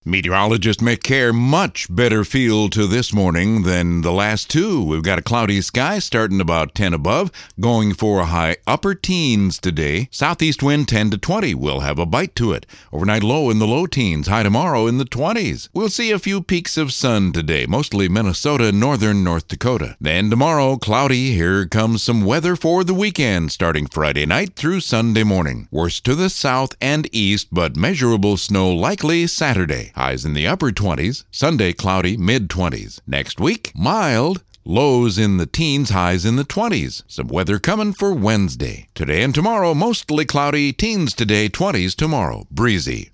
Meteorologist Mick Kerr, much better feel to this morning than the last two. We've got a cloudy sky starting about 10 above, going for a high upper teens today. Southeast wind 10 to 20 will have a bite to it. Overnight low in the low teens, high tomorrow in the 20s. We'll see a few peaks of sun today, mostly Minnesota and northern North Dakota. Then tomorrow, cloudy. Here comes some weather for the weekend, starting Friday night through Sunday morning. Worst to the south and east, but measurable snow likely Saturday. Highs in the upper 20s, Sunday cloudy, mid-20s. Next week, mild, lows in the teens, highs in the 20s. Some weather coming for Wednesday. Today and tomorrow, mostly cloudy, teens today, 20s tomorrow. Breezy.